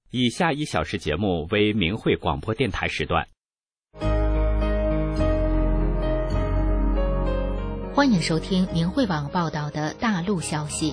以下1小时节目为明慧广播电台时段。 欢迎收听明慧网报道的大陆消息。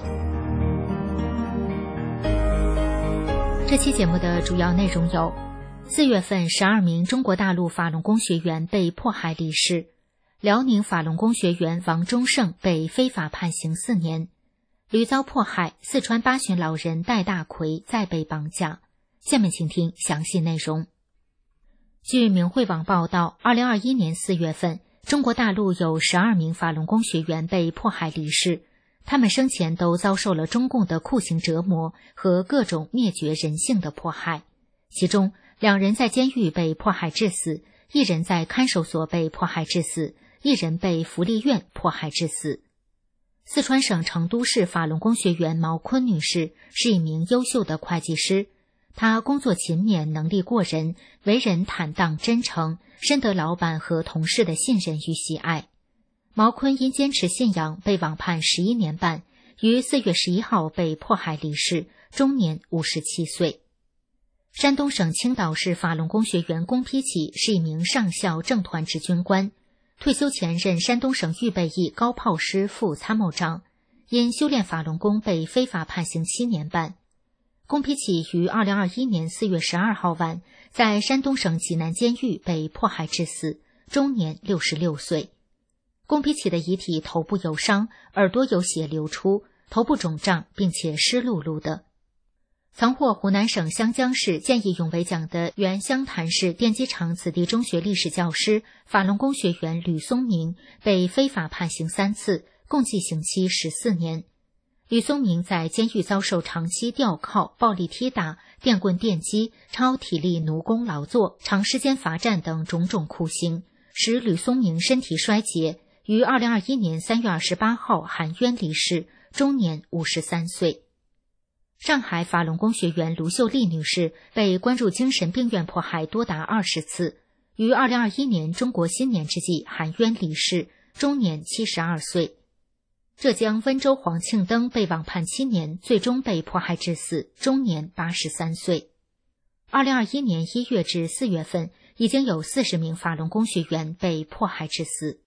这期节目的主要内容有：4月份12名中国大陆法轮功学员被迫害离世，辽宁法轮功学员王忠胜被非法判刑4年，屡遭迫害，四川八旬老人戴大奎再被绑架。下面请听详细内容。据明慧网报道，2021年4月份，中国大陆有12名法轮功学员被迫害离世，他们生前都遭受了中共的酷刑折磨和各种灭绝人性的迫害，其中2人在监狱被迫害致死，1人在看守所被迫害致死，1人被福利院迫害致死。四川省成都市法轮功学员毛坤女士是一名优秀的会计师，她工作勤勉，能力过人，为人坦荡真诚，深得老板和同事的信任与喜爱。毛坤因坚持信仰被网判11年半，于4月11号被迫害离世，终年57岁。山东省青岛市法轮功学员龚丕启是一名上校正团职军官，退休前任山东省预备役高炮师副参谋长，因修炼法轮功被非法判刑7年半。龚丕启于2021年4月12号晚在山东省济南监狱被迫害致死，终年66岁。龚丕启的遗体头部有伤，耳朵有血流出，头部肿胀并且湿漉漉的。曾获湖南省湘江市见义勇为奖的原湘潭市电机厂子弟中学历史教师、法轮功学员吕松明被非法判刑3次，共计刑期14年。吕松明在监狱遭受长期吊铐、暴力踢打、电棍电击、超体力奴工劳作、长时间罚站等种种酷刑，使吕松明身体衰竭，于2021年3月28号含冤离世，终年53岁。上海法轮功学员卢秀丽女士被关入精神病院迫害多达20次，于2021年中国新年之际含冤离世，终年72岁。浙江温州黄庆登被网判7年，最终被迫害致死，终年83岁。2021年1月至4月份，已经有40名法轮功学员被迫害致死。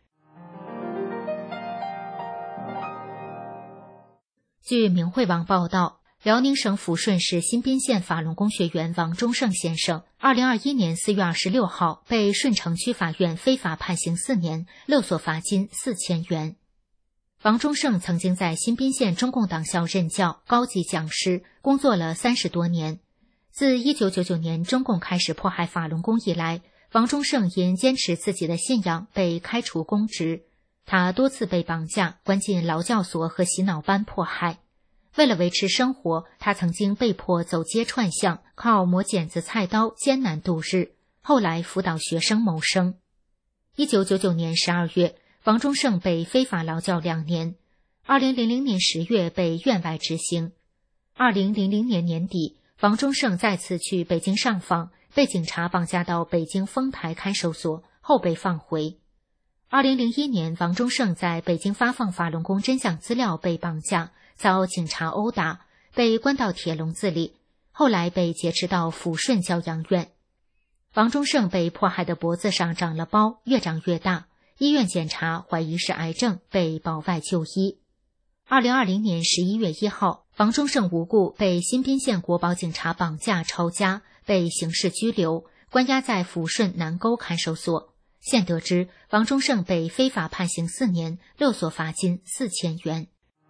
据明慧网报道，辽宁省抚顺市新宾县法轮功学员王忠胜先生2021年4月26号被顺城区法院非法判刑4年，勒索罚金4000元。王忠胜曾经在新宾县中共党校任教，高级讲师，工作了30多年。自1999年中共开始迫害法轮功以来，王忠胜因坚持自己的信仰被开除公职，他多次被绑架，关进劳教所和洗脑班迫害。为了维持生活，他曾经被迫走街串巷，靠磨剪子菜刀艰难度日，后来辅导学生谋生。1999年12月，王忠胜被非法劳教2年，2000年10月被院外执行。2000年年底，王忠胜再次去北京上访，被警察绑架到北京丰台看守所，后被放回。2001年，王忠胜在北京发放法轮功真相资料被绑架，遭警察殴打，被关到铁笼子里，后来被劫持到抚顺教养院。王忠胜被迫害的脖子上长了包，越长越大，医院检查怀疑是癌症，被保外就医。2020年11月1号，王忠胜无故被新宾县国保警察绑架抄家，被刑事拘留，关押在抚顺南沟看守所。现得知，王忠胜被非法判刑4年，勒索罚金4000元。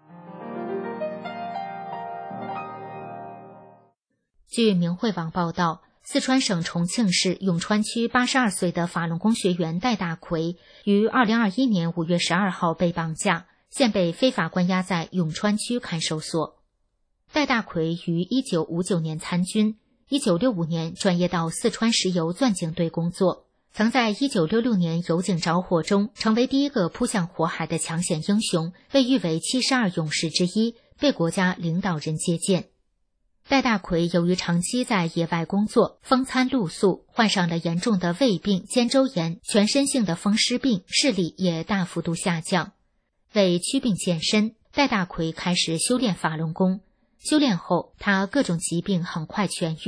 据明慧网报道，四川省重庆市永川区82岁的法轮功学员戴大奎于2021年5月12号被绑架，现被非法关押在永川区看守所。戴大奎于1959年参军，1965年转业到四川石油钻井队工作，曾在1966年油井着火中成为第一个扑向火海的抢险英雄，被誉为72勇士之一，被国家领导人接见。戴大奎由于长期在野外工作，风餐露宿，患上了严重的胃病、肩周炎、全身性的风湿病，视力也大幅度下降。为祛病健身，戴大奎开始修炼法轮功。修炼后，他各种疾病很快痊愈，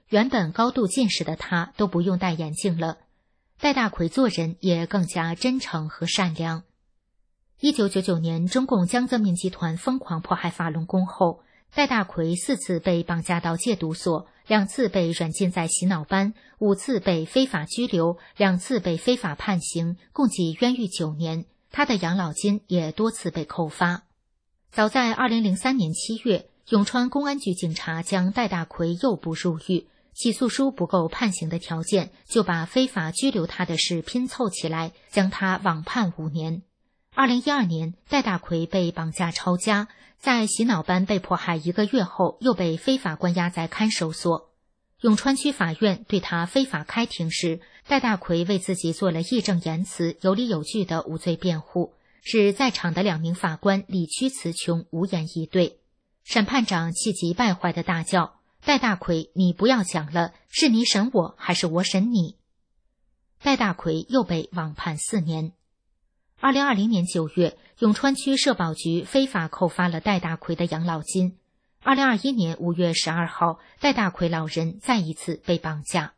原本高度近视的他都不用戴眼镜了。戴大奎做人也更加真诚和善良。1999年，中共江泽民集团疯狂迫害法轮功后，戴大奎4次被绑架到戒毒所，2次被软禁在洗脑班，5次被非法拘留，2次被非法判刑，共计冤狱9年。他的养老金也多次被扣发。早在2003年7月，永川公安局警察将戴大奎诱捕入狱，起诉书不够判刑的条件，就把非法拘留他的事拼凑起来，将他网判5年。2012年，戴大奎被绑架抄家，在洗脑班被迫害1个月后，又被非法关押在看守所。永川区法院对他非法开庭时，戴大奎为自己做了义正言辞、有理有据的无罪辩护，使在场的2名法官理屈词穷，无言以对。审判长气急败坏地大叫：“戴大奎，你不要讲了，是你审我还是我审你？”戴大奎又被网判4年。2020年9月，永川区社保局非法扣发了戴大奎的养老金。2021年5月12号，戴大奎老人再一次被绑架。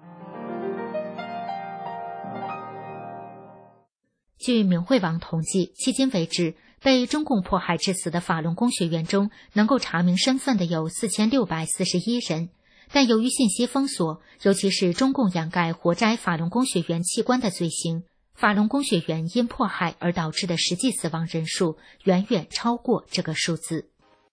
据明慧网统计，迄今为止，被中共迫害致死的法轮功学员中，能够查明身份的有4641人。但由于信息封锁，尤其是中共掩盖活摘法轮功学员器官的罪行，法轮功学员因迫害而导致的实际死亡人数远远超过这个数字。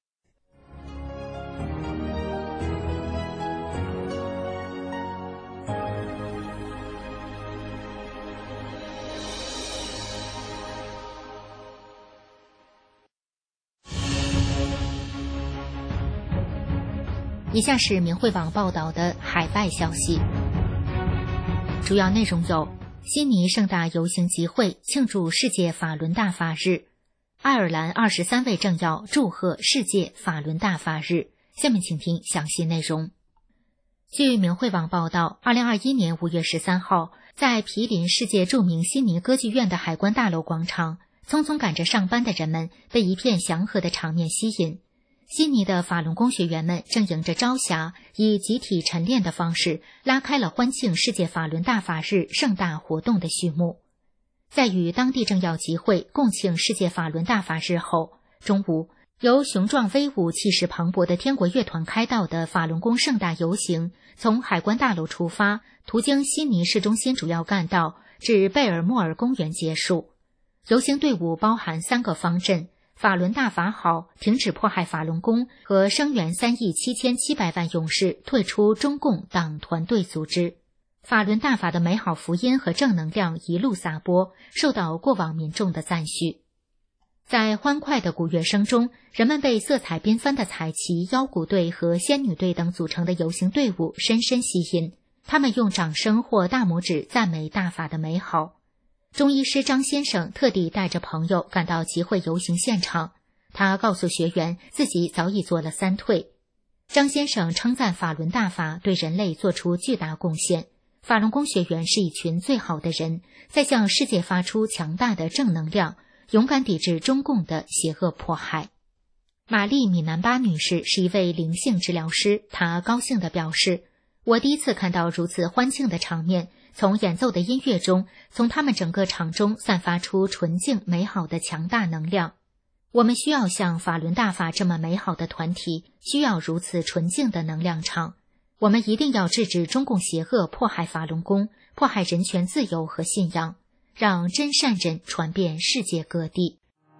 以下是明慧网报道的海外消息，主要内容有：悉尼盛大游行集会庆祝世界法轮大法日，爱尔兰23位政要祝贺世界法轮大法日。下面请听详细内容。据明慧网报道，2021年5月13号，在毗邻世界著名悉尼歌剧院的海关大楼广场，匆匆赶着上班的人们被一片祥和的场面吸引。悉尼的法轮功学员们正迎着朝霞，以集体晨练的方式拉开了欢庆世界法轮大法日盛大活动的序幕。在与当地政要集会共庆世界法轮大法日后，中午由雄壮威武、气势磅礴的天国乐团开道的法轮功盛大游行从海关大楼出发，途经悉尼市中心主要干道，至贝尔莫尔公园结束。游行队伍包含3个方阵：法轮大法好、停止迫害法轮功和声援3亿7700万勇士退出中共党团队组织。法轮大法的美好福音和正能量一路撒播，受到过往民众的赞许。在欢快的鼓乐声中，人们被色彩缤纷的彩旗、腰鼓队和仙女队等组成的游行队伍深深吸引，他们用掌声或大拇指赞美大法的美好。中医师张先生特地带着朋友赶到集会游行现场，他告诉学员自己早已做了3退。张先生称赞法轮大法对人类做出巨大贡献，法轮功学员是一群最好的人，在向世界发出强大的正能量，勇敢抵制中共的邪恶迫害。玛丽米南巴女士是一位灵性治疗师，她高兴地表示：“我第一次看到如此欢庆的场面，从演奏的音乐中，从他们整个场中散发出纯净美好的强大能量。我们需要像法轮大法这么美好的团体，需要如此纯净的能量场。我们一定要制止中共邪恶迫害法轮功，迫害人权自由和信仰，让真善忍传遍世界各地。”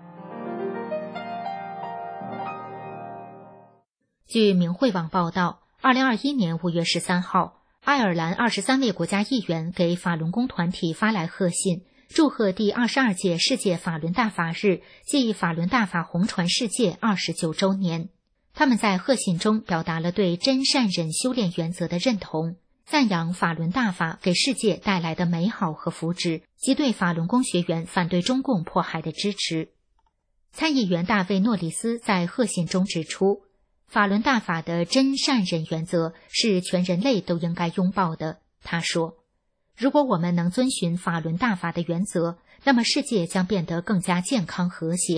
据明慧网报道，2021年5月13号，爱尔兰23位国家议员给法轮功团体发来贺信，祝贺第22届世界法轮大法日暨法轮大法红传世界29周年。他们在贺信中表达了对真善忍修炼原则的认同，赞扬法轮大法给世界带来的美好和福祉，及对法轮功学员反对中共迫害的支持。参议员大卫·诺里斯在贺信中指出，法轮大法的真善忍原则是全人类都应该拥抱的。他说，如果我们能遵循法轮大法的原则，那么世界将变得更加健康和谐。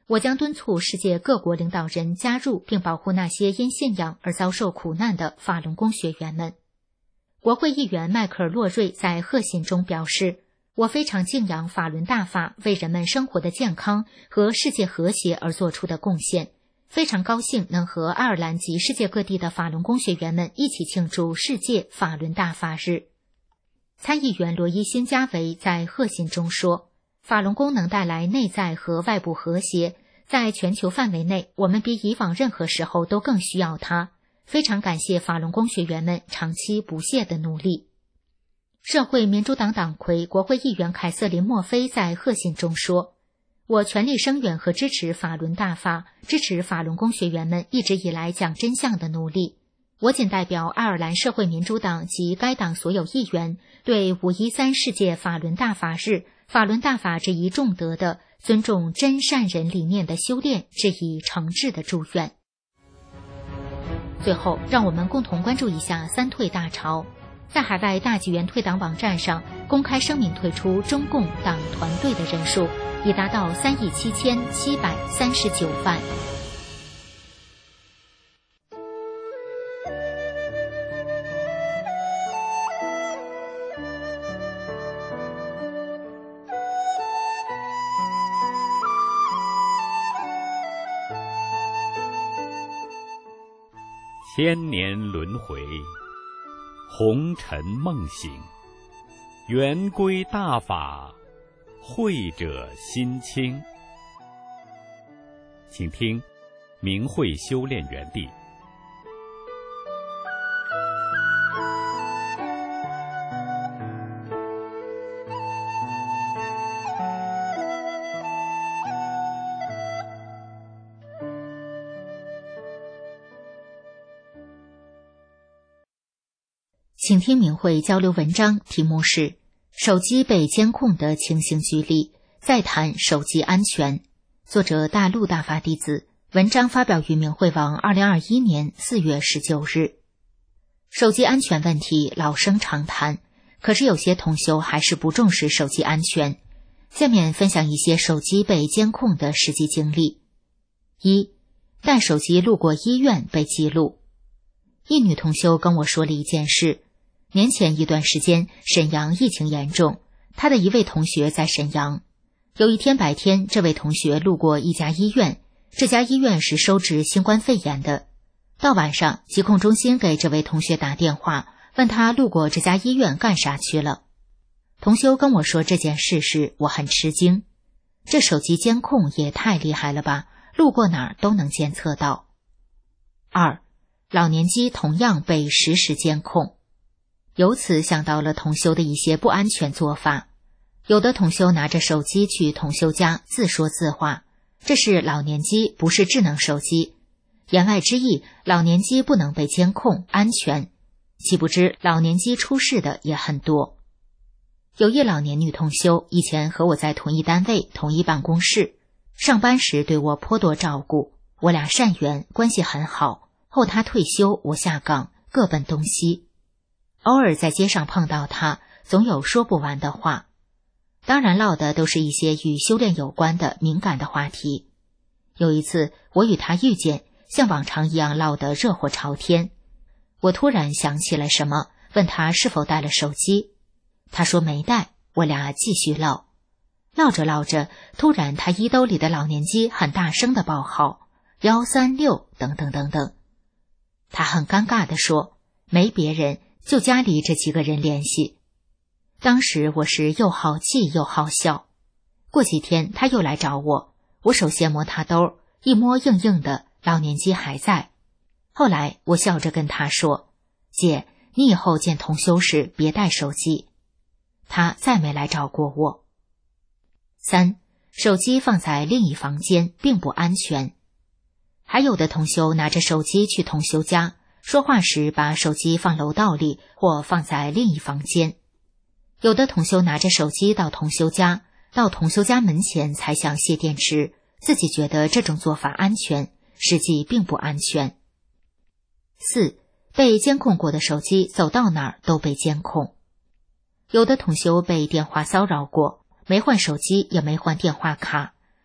我将敦促世界各国领导人加入并保护那些因信仰而遭受苦难的法轮功学员们。国会议员迈克尔·洛瑞在贺信中表示，我非常敬仰法轮大法为人们生活的健康和世界和谐而做出的贡献，非常高兴能和爱尔兰及世界各地的法轮功学员们一起庆祝世界法轮大法日。参议员罗伊·辛加维在贺信中说，法轮功能带来内在和外部和谐，在全球范围内，我们比以往任何时候都更需要它。非常感谢法轮功学员们长期不懈的努力。社会民主党党魁国会议员凯瑟琳·墨菲在贺信中说，我全力声援和支持法轮大法，支持法轮功学员们一直以来讲真相的努力。我仅代表爱尔兰社会民主党及该党所有议员，对513世界法轮大法日法轮大法这一重德的尊重真善人理念的修炼致以诚挚的祝愿。最后，让我们共同关注一下三退大潮。在海外大纪元退党网站上公开声明退出中共党团队的人数已达到37739万。 千年轮回，红尘梦醒，圆归大法，慧者心清。请听明慧修炼园地。 请听明慧交流文章，题目是手机被监控的情形举例，再谈手机安全。作者大陆大法弟子，文章发表于明慧网2021年4月19日。手机安全问题老生常谈，可是有些同修还是不重视手机安全。下面分享一些手机被监控的实际经历。一，带手机路过医院被记录。一女同修跟我说了一件事。年前一段时间，沈阳疫情严重，她的一位同学在沈阳。有一天白天，这位同学路过一家医院，这家医院是收治新冠肺炎的。到晚上，疾控中心给这位同学打电话，问他路过这家医院干啥去了。同修跟我说这件事时，我很吃惊。这手机监控也太厉害了吧，路过哪儿都能监测到。二，老年机同样被实时监控。由此想到了同修的一些不安全做法。有的同修拿着手机去同修家自说自话，这是老年机，不是智能手机。言外之意，老年机不能被监控，安全。岂不知老年机出事的也很多。有一老年女同修，以前和我在同一单位、同一办公室，上班时对我颇多照顾，我俩善缘，关系很好。后她退休，我下岗，各奔东西。偶尔在街上碰到他，总有说不完的话，当然唠的都是一些与修炼有关的敏感的话题。有一次我与他遇见，像往常一样唠得热火朝天。我突然想起了什么，问他是否带了手机，他说没带，我俩继续唠。唠着唠着，突然他衣兜里的老年机很大声的报号136等等等等。他很尴尬地说，没别人，就家里这几个人联系。当时我是又好气又好笑。过几天他又来找我，我首先摸他兜，一摸硬硬的，老年机还在。后来我笑着跟他说，姐，你以后见同修时别带手机。他再没来找过我。三，手机放在另一房间并不安全。还有的同修拿着手机去同修家，说话时把手机放楼道里或放在另一房间。有的同修拿着手机到同修家，到同修家门前才想卸电池，自己觉得这种做法安全，实际并不安全。四，被监控过的手机走到哪儿都被监控。有的同修被电话骚扰过，没换手机也没换电话卡，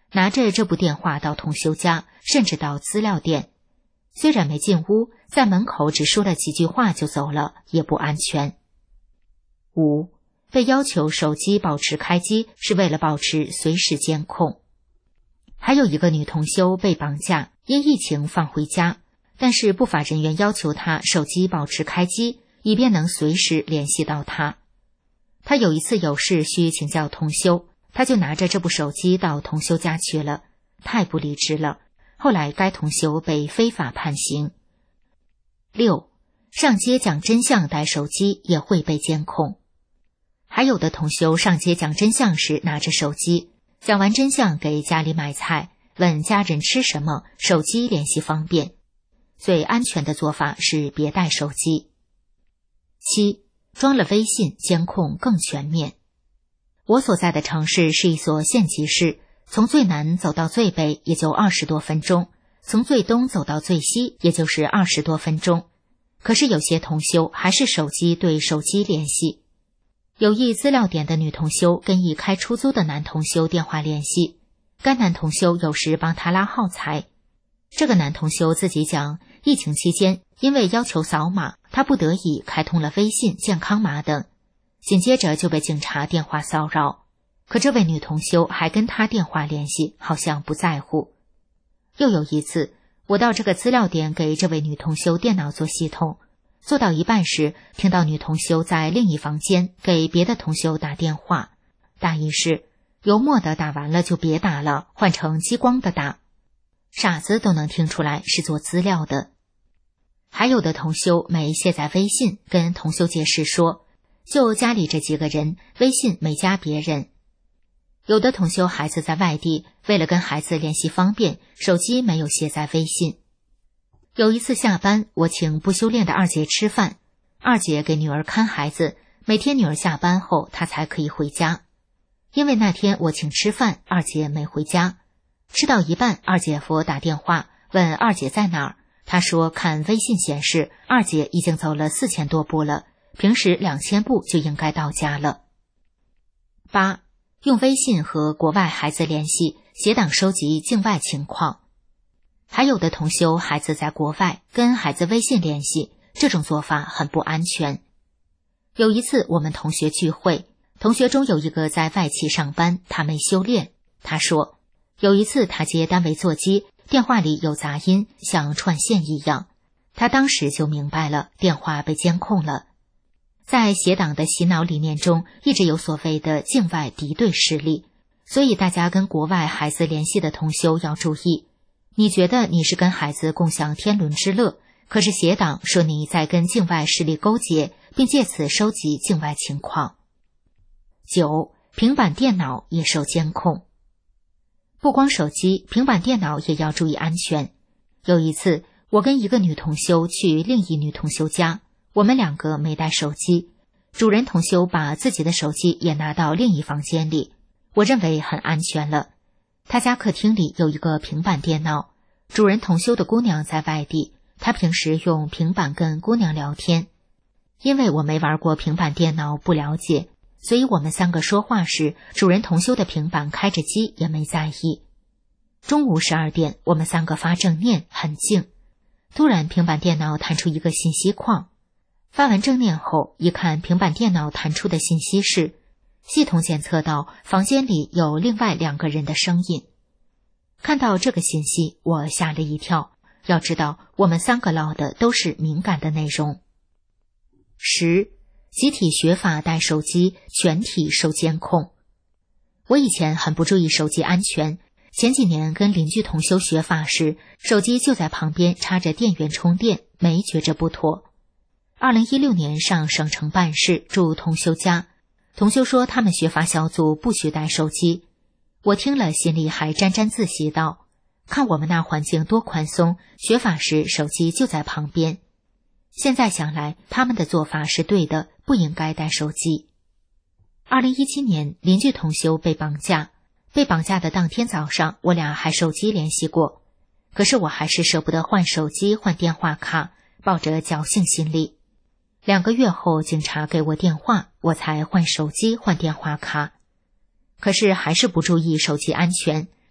拿着这部电话到同修家，甚至到资料店。虽然没进屋，在门口只说了几句话就走了，也不安全。5. 被要求手机保持开机是为了保持随时监控。还有一个女同修被绑架，因疫情放回家，但是不法人员要求她手机保持开机，以便能随时联系到她。她有一次有事需请教同修，她就拿着这部手机到同修家去了，太不理智了。后来该同修被非法判刑。6. 上街讲真相带手机也会被监控。还有的同修上街讲真相时拿着手机，讲完真相给家里买菜，问家人吃什么，手机联系方便。最安全的做法是别带手机。7. 装了微信，监控更全面。我所在的城市是一所县级市，从最南走到最北也就20多分钟，从最东走到最西也就是20多分钟。可是有些同修还是手机对手机联系。有一资料点的女同修跟一开出租的男同修电话联系，该男同修有时帮他拉耗材。这个男同修自己讲，疫情期间因为要求扫码，他不得已开通了微信、健康码等，紧接着就被警察电话骚扰。可这位女同修还跟他电话联系，好像不在乎。又有一次，我到这个资料点给这位女同修电脑做系统，做到一半时，听到女同修在另一房间给别的同修打电话，大意是油墨的打完了就别打了，换成激光的打。傻子都能听出来是做资料的。还有的同修没卸载微信，跟同修解释说，就家里这几个人，微信没加别人。有的同修孩子在外地，为了跟孩子联系方便，手机没有卸载微信。有一次下班，我请不修炼的二姐吃饭，二姐给女儿看孩子，每天女儿下班后她才可以回家。因为那天我请吃饭，二姐没回家。吃到一半，二姐夫打电话问二姐在哪儿，她说看微信显示二姐已经走了4000多步了，平时2000步就应该到家了。8. 用微信和国外孩子联系，携档收集境外情况。还有的同修孩子在国外，跟孩子微信联系，这种做法很不安全。有一次我们同学聚会，同学中有一个在外企上班，他没修炼。他说，有一次他接单位座机，电话里有杂音，像串线一样。他当时就明白了，电话被监控了。在邪党的洗脑理念中，一直有所谓的境外敌对势力，所以大家跟国外孩子联系的同修要注意。你觉得你是跟孩子共享天伦之乐，可是邪党说你在跟境外势力勾结，并借此收集境外情况。9. 平板电脑也受监控。不光手机，平板电脑也要注意安全。有一次，我跟一个女同修去另一女同修家，我们2个没带手机，主人同修把自己的手机也拿到另一房间里，我认为很安全了。他家客厅里有一个平板电脑，主人同修的姑娘在外地，他平时用平板跟姑娘聊天。因为我没玩过平板电脑，不了解，所以我们3个说话时，主人同修的平板开着机也没在意。中午12点，我们3个发正念，很静。突然平板电脑弹出一个信息框，发完正念后，一看平板电脑弹出的信息是系统检测到房间里有另外2个人的声音。看到这个信息，我吓了一跳，要知道我们3个唠的都是敏感的内容。10. 集体学法带手机，全体受监控。我以前很不注意手机安全，前几年跟邻居同修学法时，手机就在旁边插着电源充电，没觉着不妥。2016年上省城办事，住同修家，同修说他们学法小组不许带手机。我听了心里还沾沾自喜道，看我们那环境多宽松，学法时手机就在旁边。现在想来，他们的做法是对的，不应该带手机。2017年，邻居同修被绑架，被绑架的当天早上，我俩还手机联系过。可是我还是舍不得换手机、换电话卡，抱着侥幸心理。2个月后，警察给我电话，我才换手机、换电话卡。可是还是不注意手机安全，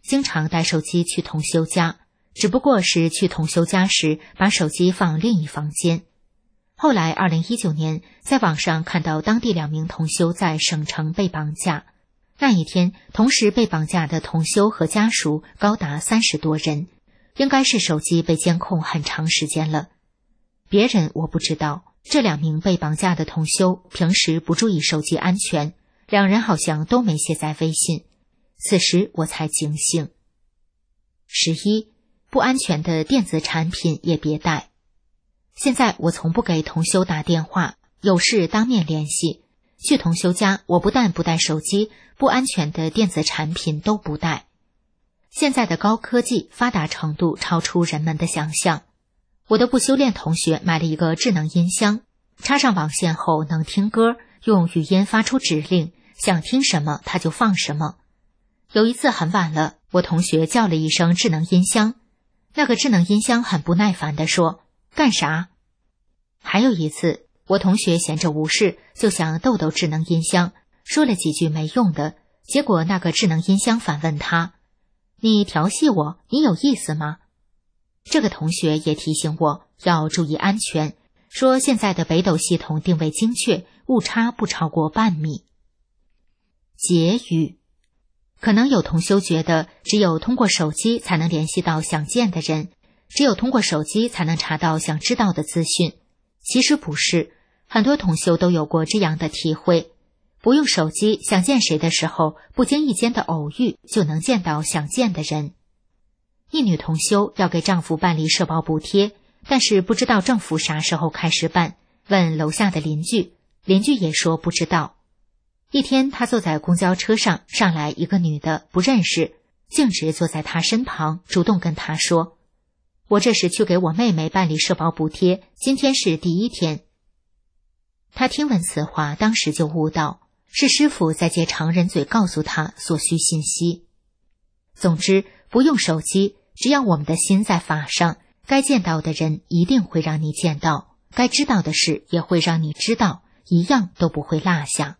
经常带手机去同修家，只不过是去同修家时把手机放另一房间。后来2019年在网上看到当地2名同修在省城被绑架，那一天同时被绑架的同修和家属高达30多人，应该是手机被监控很长时间了。别人我不知道，这2名被绑架的同修平时不注意手机安全，2人好像都没卸载微信，此时我才警醒。11，不安全的电子产品也别带。现在我从不给同修打电话，有事当面联系。去同修家，我不但不带手机，不安全的电子产品都不带。现在的高科技发达程度超出人们的想象。我的不修炼同学买了一个智能音箱，插上网线后能听歌，用语音发出指令，想听什么他就放什么。有一次很晚了，我同学叫了一声智能音箱，那个智能音箱很不耐烦地说：“干啥？”还有一次，我同学闲着无事，就想逗逗智能音箱，说了几句没用的，结果那个智能音箱反问他：“你调戏我，你有意思吗？”这个同学也提醒我要注意安全，说现在的北斗系统定位精确，误差不超过半米。结语，可能有同修觉得只有通过手机才能联系到想见的人，只有通过手机才能查到想知道的资讯。其实不是，很多同修都有过这样的体会，不用手机想见谁的时候，不经意间的偶遇就能见到想见的人。一女同修要给丈夫办理社保补贴，但是不知道政府啥时候开始办，问楼下的邻居，邻居也说不知道。一天她坐在公交车上，上来一个女的不认识，径直坐在她身旁，主动跟她说：“我这是去给我妹妹办理社保补贴，今天是第1天。”她听闻此话，当时就悟到是师父在借常人嘴告诉她所需信息。总之，不用手机，只要我们的心在法上，该见到的人一定会让你见到，该知道的事也会让你知道，一样都不会落下。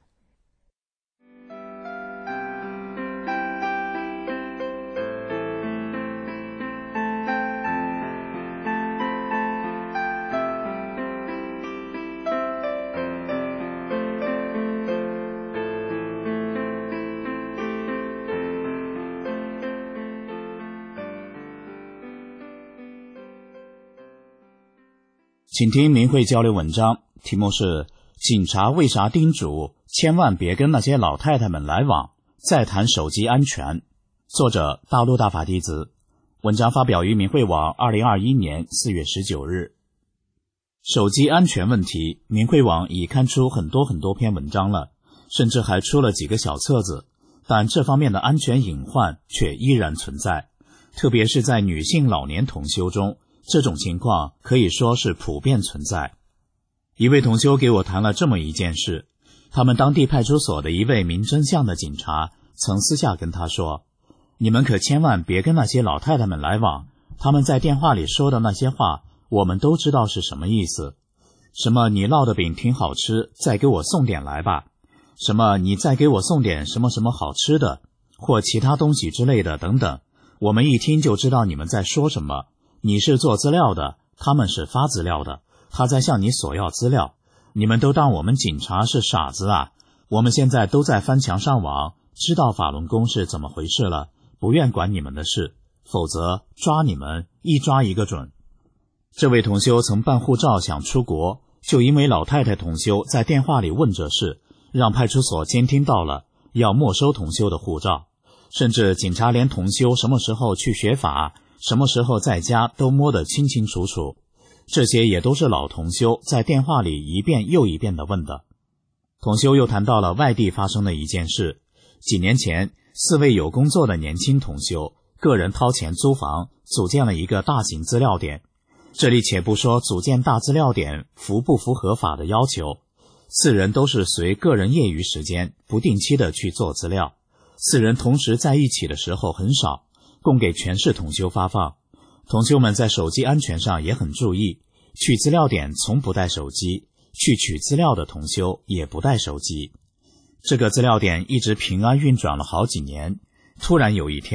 请听明慧交流文章，题目是警察为啥叮嘱千万别跟那些老太太们来往，再谈手机安全。作者大陆大法弟子，文章发表于明慧网2021年4月19日。手机安全问题，明慧网已刊出很多篇文章了，甚至还出了几个小册子，但这方面的安全隐患却依然存在，特别是在女性老年同修中，这种情况可以说是普遍存在。一位同修给我谈了这么一件事，他们当地派出所的一位明真相的警察曾私下跟他说：“你们可千万别跟那些老太太们来往，他们在电话里说的那些话，我们都知道是什么意思。什么你烙的饼挺好吃，再给我送点来吧。什么你再给我送点什么什么好吃的，或其他东西之类的等等，我们一听就知道你们在说什么。你是做资料的，他们是发资料的，他在向你索要资料，你们都当我们警察是傻子啊！我们现在都在翻墙上网，知道法轮功是怎么回事了，不愿管你们的事，否则抓你们一抓一个准。”这位同修曾办护照想出国，就因为老太太同修在电话里问这事，让派出所监听到了，要没收同修的护照，甚至警察连同修什么时候去学法，什么时候在家都摸得清清楚楚，这些也都是老同修在电话里一遍又一遍地问的。同修又谈到了外地发生的一件事，几年前4位有工作的年轻同修个人掏钱租房，组建了一个大型资料点。这里且不说组建大资料点符不符合法的要求，4人都是随个人业余时间不定期的去做资料，4人同时在一起的时候很少，供给全市同修发放。同修们在手机安全上也很注意，去资料点从不带手机，去取资料的同修也不带手机。这个资料点一直平安运转了好几年，突然有一天，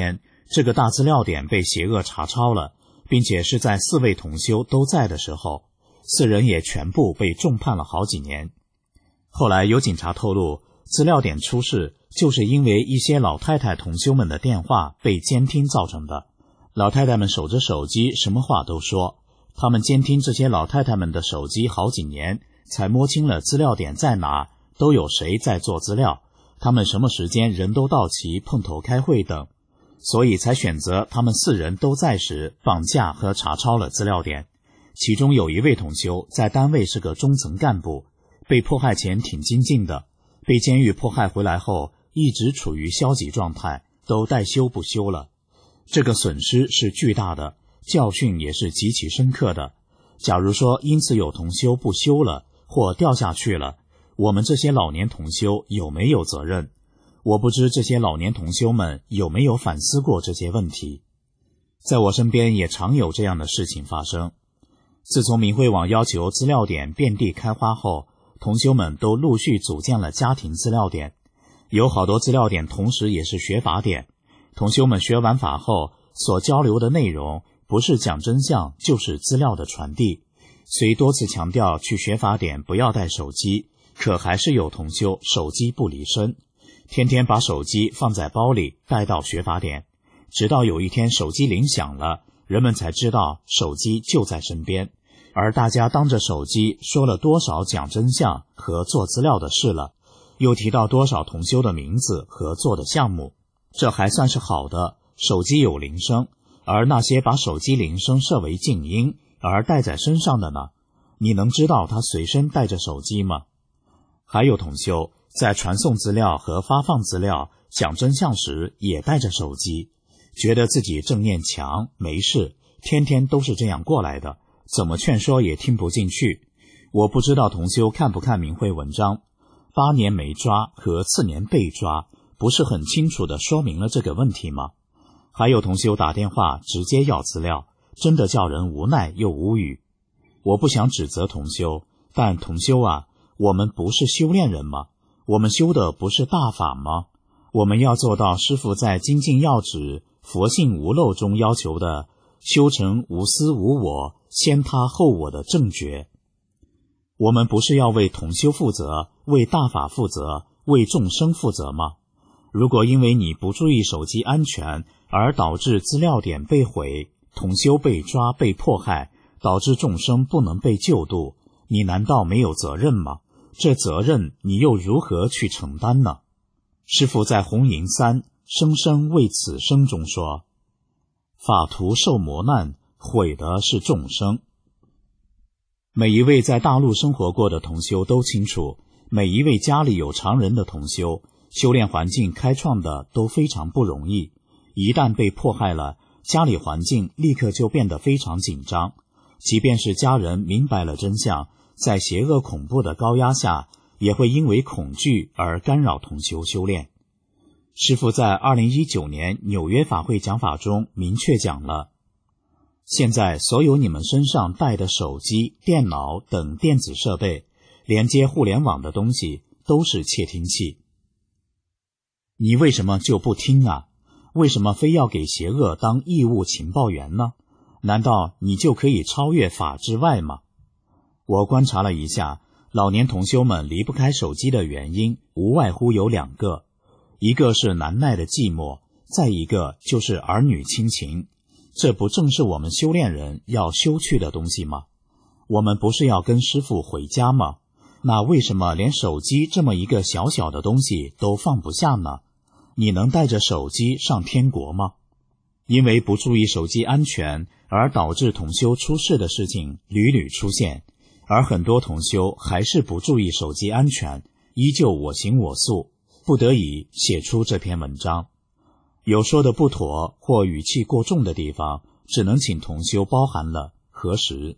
这个大资料点被邪恶查抄了，并且是在4位同修都在的时候，4人也全部被重判了好几年。后来有警察透露，资料点出事就是因为一些老太太同修们的电话被监听造成的。老太太们守着手机，什么话都说，他们监听这些老太太们的手机好几年，才摸清了资料点在哪，都有谁在做资料，他们什么时间人都到齐碰头开会等，所以才选择他们4人都在时绑架和查抄了资料点。其中有一位同修在单位是个中层干部，被迫害前挺精进的，被监狱迫害回来后一直处于消极状态，都待修不修了。这个损失是巨大的，教训也是极其深刻的。假如说因此有同修不修了或掉下去了，我们这些老年同修有没有责任？我不知这些老年同修们有没有反思过这些问题。在我身边也常有这样的事情发生。自从明慧网要求资料点遍地开花后，同修们都陆续组建了家庭资料点，有好多资料点同时也是学法点。同修们学完法后所交流的内容不是讲真相，就是资料的传递。虽多次强调去学法点不要带手机，可还是有同修手机不离身，天天把手机放在包里带到学法点，直到有一天手机铃响了，人们才知道手机就在身边，而大家当着手机说了多少讲真相和做资料的事了，又提到多少同修的名字和做的项目。这还算是好的，手机有铃声，而那些把手机铃声设为静音而带在身上的呢？你能知道他随身带着手机吗？还有同修在传送资料和发放资料讲真相时也带着手机，觉得自己正念强没事，天天都是这样过来的，怎么劝说也听不进去。我不知道同修看不看明慧文章，8年没抓和次年被抓，不是很清楚地说明了这个问题吗？还有同修打电话直接要资料，真的叫人无奈又无语。我不想指责同修，但同修啊，我们不是修炼人吗？我们修的不是大法吗？我们要做到师父在精进要旨佛性无漏中要求的修成无私无我先他后我的正觉。我们不是要为同修负责，为大法负责，为众生负责吗？如果因为你不注意手机安全而导致资料点被毁，同修被抓被迫害，导致众生不能被救度，你难道没有责任吗？这责任你又如何去承担呢？师父在红银3生生为此生中说，法徒受磨难，毁的是众生。每一位在大陆生活过的同修都清楚，每一位家里有常人的同修，修炼环境开创的都非常不容易，一旦被迫害了，家里环境立刻就变得非常紧张。即便是家人明白了真相，在邪恶恐怖的高压下，也会因为恐惧而干扰同修修炼。师父在2019年纽约法会讲法中明确讲了，现在所有你们身上带的手机、电脑等电子设备，连接互联网的东西都是窃听器。你为什么就不听啊？为什么非要给邪恶当义务情报员呢？难道你就可以超越法之外吗？我观察了一下，老年同修们离不开手机的原因无外乎有2个，一个是难耐的寂寞，再一个就是儿女亲情。这不正是我们修炼人要修去的东西吗？我们不是要跟师父回家吗？那为什么连手机这么一个小小的东西都放不下呢？你能带着手机上天国吗？因为不注意手机安全而导致同修出事的事情屡屡出现，而很多同修还是不注意手机安全，依旧我行我素，不得已写出这篇文章。有说的不妥或语气过重的地方，只能请同修包涵了，核实。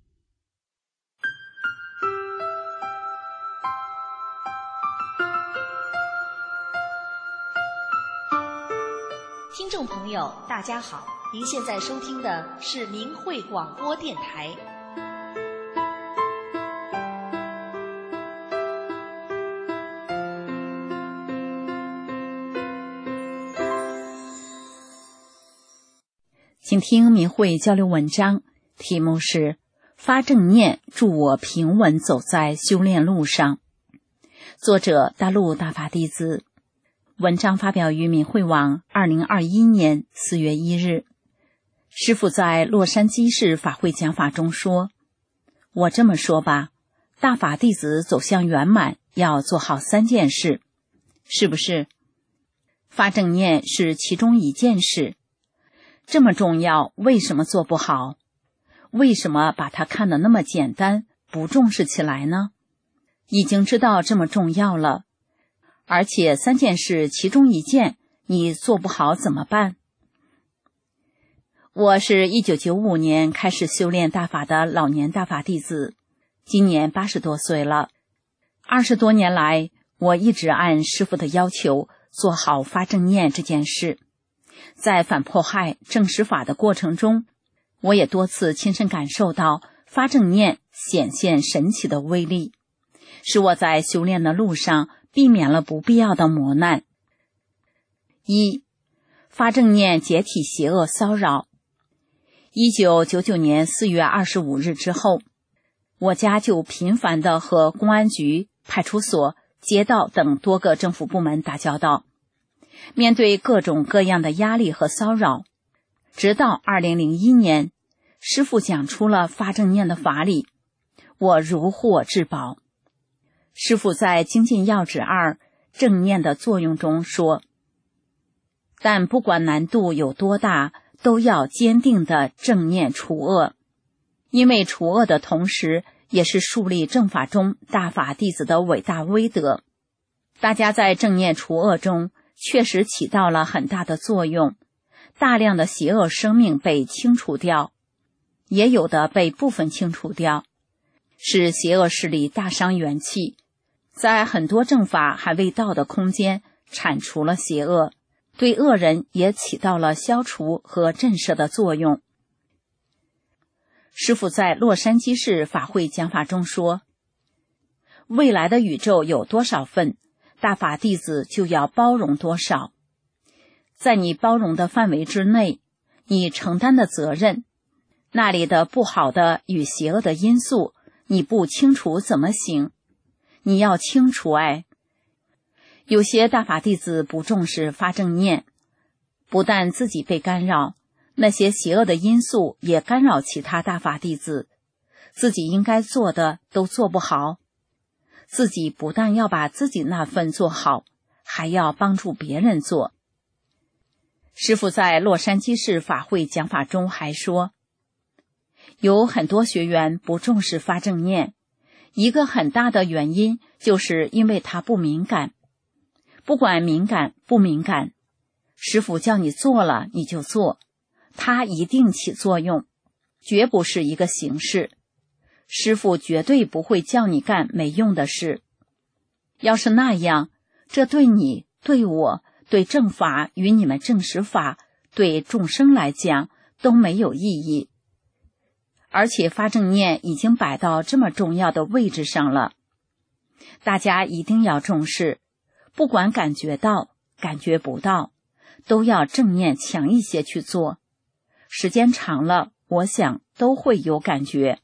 听众朋友大家好，您现在收听的是明慧广播电台。 请听明慧交流文章，题目是发正念助我平稳走在修炼路上。作者大陆大法弟子。文章发表于明慧网2021年4月1日。师父在洛杉矶市法会讲法中说，我这么说吧，大法弟子走向圆满要做好3件事，是不是？发正念是其中一件事。这么重要，为什么做不好？为什么把它看得那么简单，不重视起来呢？已经知道这么重要了，而且3件事其中一件你做不好怎么办？我是1995年开始修炼大法的老年大法弟子，今年80多岁了。20多年来，我一直按师父的要求做好发正念这件事。在反迫害正实法的过程中，我也多次亲身感受到发正念显现神奇的威力，使我在修炼的路上避免了不必要的磨难。1. 发正念解体邪恶骚扰。1999年4月25日之后，我家就频繁地和公安局、派出所、街道等多个政府部门打交道，面对各种各样的压力和骚扰。直到2001年，师父讲出了发正念的法理，我如获至宝。师父在精进要旨2正念的作用中说，但不管难度有多大，都要坚定的正念除恶，因为除恶的同时也是树立正法中大法弟子的伟大威德。大家在正念除恶中确实起到了很大的作用，大量的邪恶生命被清除掉，也有的被部分清除掉，使邪恶势力大伤元气，在很多正法还未到的空间铲除了邪恶，对恶人也起到了消除和震慑的作用。师父在洛杉矶市法会讲法中说，未来的宇宙有多少份，大法弟子就要包容多少。在你包容的范围之内，你承担的责任，那里的不好的与邪恶的因素，你不清楚怎么行？你要清楚有些大法弟子不重视发正念，不但自己被干扰，那些邪恶的因素也干扰其他大法弟子，自己应该做的都做不好。自己不但要把自己那份做好，还要帮助别人做。师父在洛杉矶市法会讲法中还说，有很多学员不重视发正念，一个很大的原因就是因为他不敏感。不管敏感不敏感，师父叫你做了你就做，它一定起作用，绝不是一个形式。师父绝对不会叫你干没用的事。要是那样，这对你、对我、对正法与你们正实法、对众生来讲都没有意义。而且发正念已经摆到这么重要的位置上了，大家一定要重视，不管感觉到、感觉不到，都要正念强一些去做。时间长了，我想都会有感觉。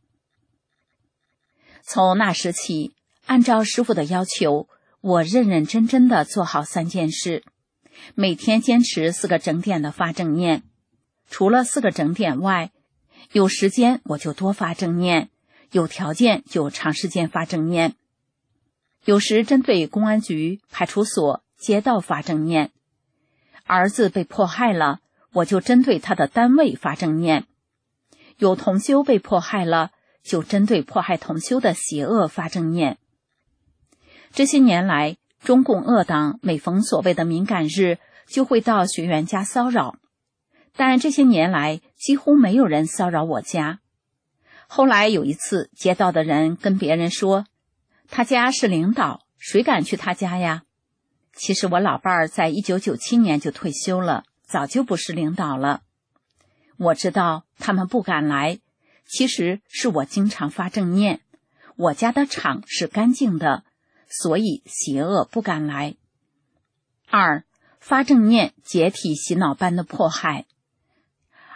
从那时起，按照师父的要求，我认认真真的做好3件事，每天坚持4个整点的发正念。除了4个整点外，有时间我就多发正念，有条件就长时间发正念。有时针对公安局、派出所、街道发正念。儿子被迫害了，我就针对他的单位发正念。有同修被迫害了，就针对迫害同修的邪恶发正念。这些年来，中共恶党每逢所谓的敏感日，就会到学员家骚扰，但这些年来几乎没有人骚扰我家。后来有一次，街道的人跟别人说，他家是领导，谁敢去他家呀？其实我老伴儿在1997年就退休了，早就不是领导了。我知道他们不敢来，其实是我经常发正念，我家的场是干净的，所以邪恶不敢来。2. 发正念解体洗脑般的迫害。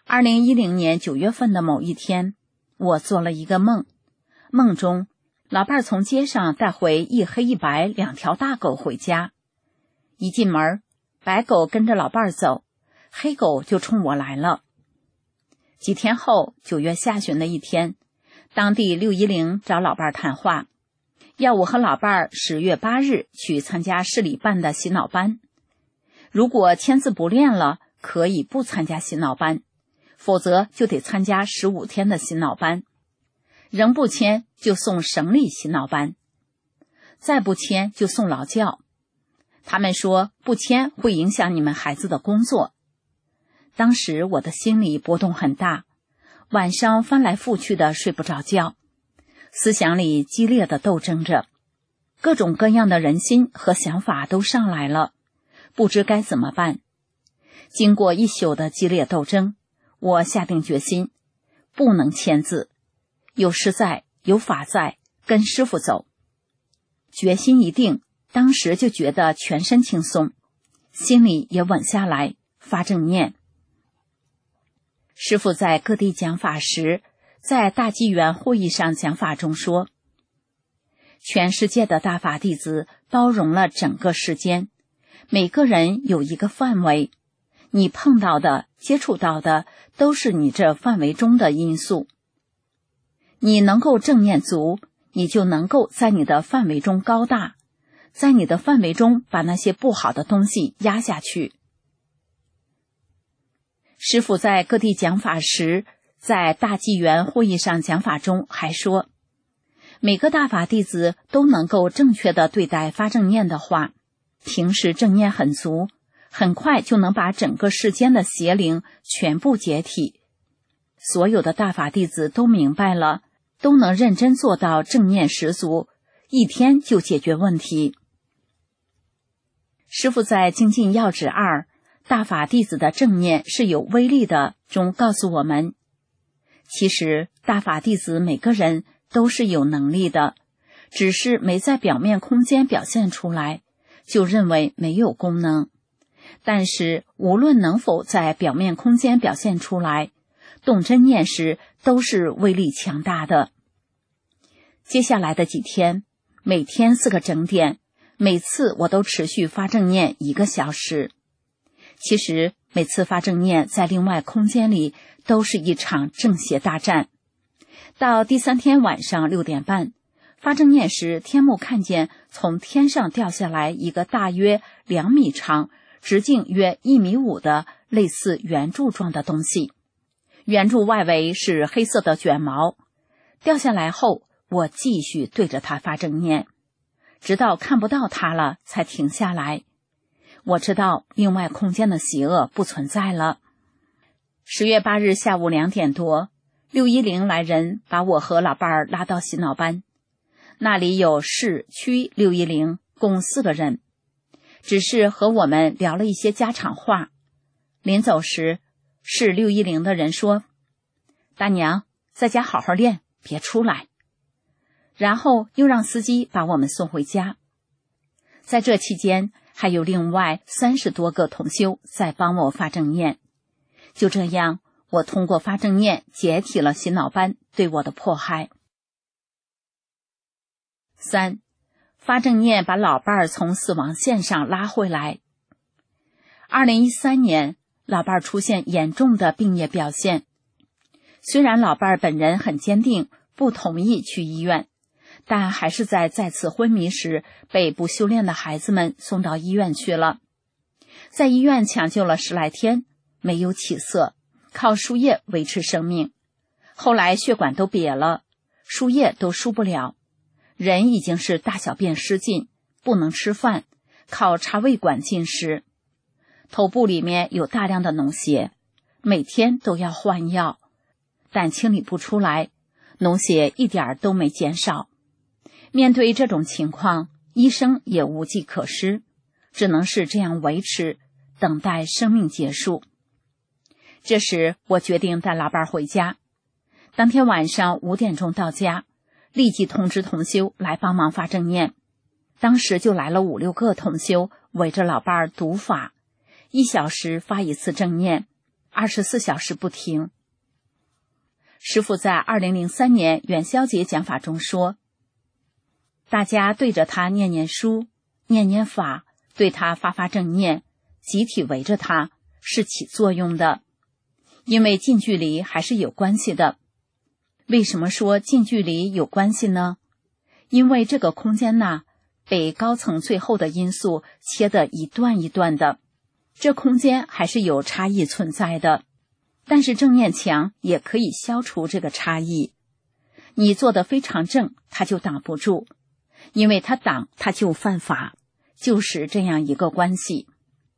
2010年9月份的某一天，我做了一个梦，梦中老伴儿从街上带回一黑一白2条大狗回家。一进门，白狗跟着老伴儿走，黑狗就冲我来了。几天后，9月下旬的一天，当地610找老伴儿谈话，要我和老伴儿10月8日去参加市里办的洗脑班。如果签字不练了，可以不参加洗脑班，否则就得参加15天的洗脑班。仍不签就送省里洗脑班，再不签就送劳教。他们说不签会影响你们孩子的工作。当时我的心里波动很大，晚上翻来覆去的睡不着觉，思想里激烈的斗争着，各种各样的人心和想法都上来了，不知该怎么办。经过一宿的激烈斗争，我下定决心，不能签字，有师在，有法在，跟师傅走。决心一定，当时就觉得全身轻松，心里也稳下来，发正念。师父在各地讲法时，在大纪元会议上讲法中说，全世界的大法弟子包容了整个世间，每个人有一个范围，你碰到的、接触到的都是你这范围中的因素。你能够正念足，你就能够在你的范围中高大，在你的范围中把那些不好的东西压下去。师父在各地讲法时，在大纪元会议上讲法中还说，每个大法弟子都能够正确的对待发正念的话，平时正念很足，很快就能把整个世间的邪灵全部解体。所有的大法弟子都明白了，都能认真做到正念十足，一天就解决问题。师父在精进要旨2大法弟子的正念是有威力的中告诉我们，其实大法弟子每个人都是有能力的，只是没在表面空间表现出来，就认为没有功能。但是无论能否在表面空间表现出来，动真念时都是威力强大的。接下来的几天，每天4个整点，每次我都持续发正念1个小时。其实每次发正念在另外空间里都是一场正邪大战。到第3天晚上6点半，发正念时，天目看见从天上掉下来一个大约2米长、直径约1.5米的类似圆柱状的东西，圆柱外围是黑色的卷毛。掉下来后，我继续对着它发正念，直到看不到它了才停下来。我知道另外空间的邪恶不存在了。10月8日下午2点多，610来人把我和老伴儿拉到洗脑班，那里有市区610共4个人，只是和我们聊了一些家常话。临走时，市610的人说，大娘在家好好练，别出来。然后又让司机把我们送回家。在这期间，还有另外30多个同修在帮我发正念。就这样，我通过发正念解体了洗脑班对我的迫害。3. 发正念把老伴儿从死亡线上拉回来。2013年，老伴儿出现严重的病业表现。虽然老伴儿本人很坚定，不同意去医院，但还是在再次昏迷时被不修炼的孩子们送到医院去了。在医院抢救了10来天，没有起色，靠输液维持生命。后来血管都瘪了，输液都输不了，人已经是大小便失禁，不能吃饭，靠插胃管进食。头部里面有大量的脓血，每天都要换药，但清理不出来，脓血一点都没减少。面对这种情况，医生也无计可施，只能是这样维持，等待生命结束。这时我决定带老伴回家。当天晚上5点钟到家，立即通知同修来帮忙发正念。当时就来了5、6个同修围着老伴读法，1小时发1次正念 24小时不停。师父在2003年元宵节讲法中说，大家对着他念念书，念念法，对他发发正念，集体围着他，是起作用的。因为近距离还是有关系的。为什么说近距离有关系呢？因为这个空间呐，被高层最后的因素切得一段一段的，这空间还是有差异存在的。但是正念墙也可以消除这个差异。你做得非常正，它就挡不住，因为它挡，它就犯法，就是这样一个关系。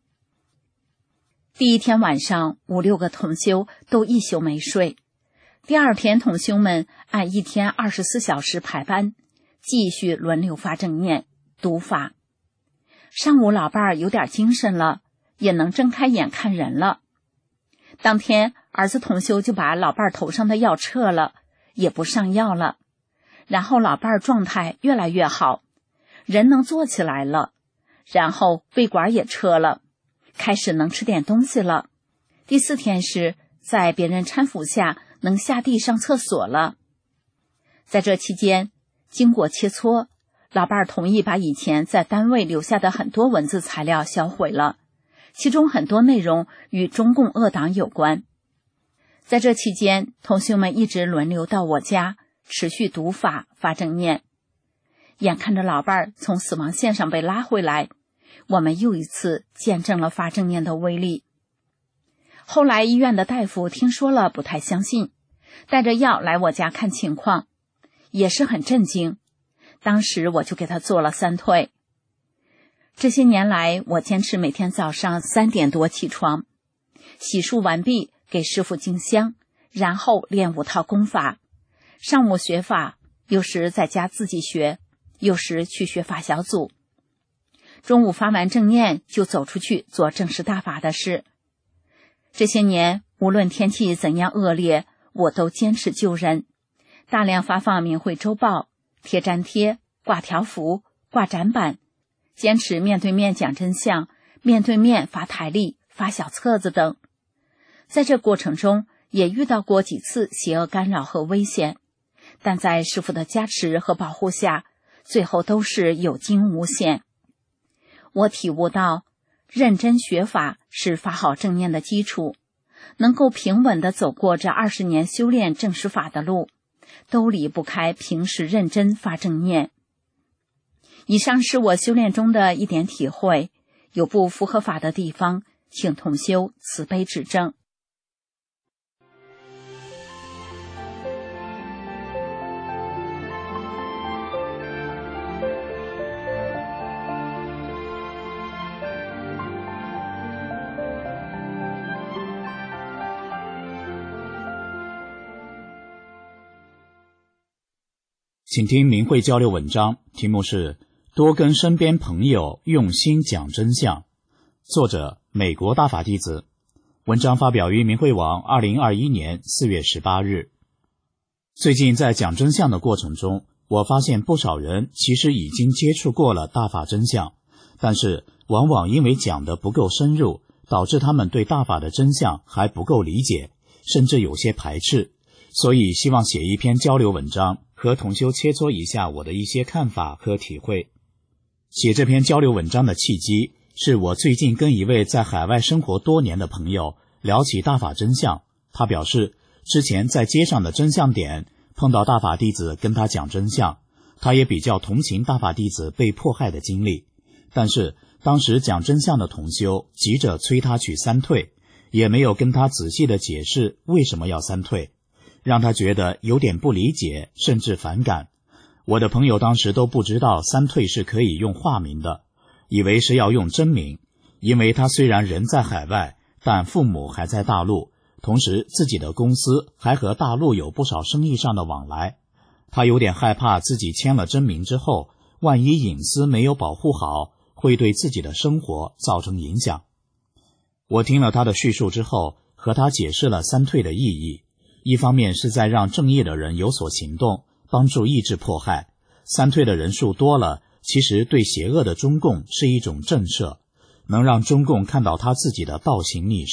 第一天晚上5、6个同修都一宿没睡。第二天同修们按一天24小时排班，继续轮流发正念读法。上午老伴儿有点精神了，也能睁开眼看人了。当天儿子同修就把老伴儿头上的药撤了，也不上药了。然后老伴儿状态越来越好，人能坐起来了，然后胃管也撤了，开始能吃点东西了。第4天是在别人搀扶下能下地上厕所了。在这期间，经过切磋，老伴儿同意把以前在单位留下的很多文字材料销毁了，其中很多内容与中共恶党有关。在这期间，同修们一直轮流到我家，持续读法发正念。眼看着老伴儿从死亡线上被拉回来，我们又一次见证了发正念的威力。后来医院的大夫听说了不太相信，带着药来我家看情况，也是很震惊。当时我就给他做了3退。这些年来，我坚持每天早上3点多起床，洗漱完毕给师父敬香，然后练5套功法。上午学法，有时在家自己学，有时去学法小组。中午发完正念就走出去做正式大法的事。这些年无论天气怎样恶劣，我都坚持救人，大量发放明慧周报，贴粘贴，挂条幅，挂展板，坚持面对面讲真相，面对面发台历，发小册子等。在这过程中也遇到过几次邪恶干扰和危险，但在师父的加持和保护下，最后都是有惊无险。我体悟到，认真学法是发好正念的基础，能够平稳地走过这20年修炼正实法的路，都离不开平时认真发正念。以上是我修炼中的一点体会，有不符合法的地方，请同修慈悲指正。 请听明慧交流文章，题目是多跟身边朋友用心讲真相，作者美国大法弟子。文章发表于明慧网2021年4月18日。最近在讲真相的过程中，我发现不少人其实已经接触过了大法真相，但是往往因为讲得不够深入，导致他们对大法的真相还不够理解，甚至有些排斥。所以希望写一篇交流文章，和同修切磋一下我的一些看法和体会。写这篇交流文章的契机，是我最近跟一位在海外生活多年的朋友聊起大法真相。他表示，之前在街上的真相点碰到大法弟子跟他讲真相，他也比较同情大法弟子被迫害的经历，但是当时讲真相的同修急着催他去3退，也没有跟他仔细的解释为什么要3退，让他觉得有点不理解，甚至反感。我的朋友当时都不知道3退是可以用化名的，以为是要用真名，因为他虽然人在海外，但父母还在大陆，同时自己的公司还和大陆有不少生意上的往来。他有点害怕自己签了真名之后，万一隐私没有保护好，会对自己的生活造成影响。我听了他的叙述之后，和他解释了3退的意义。一方面是在让正义的人有所行动，帮助抑制迫害。3退的人数多了，其实对邪恶的中共是一种震慑，能让中共看到他自己的倒行逆施，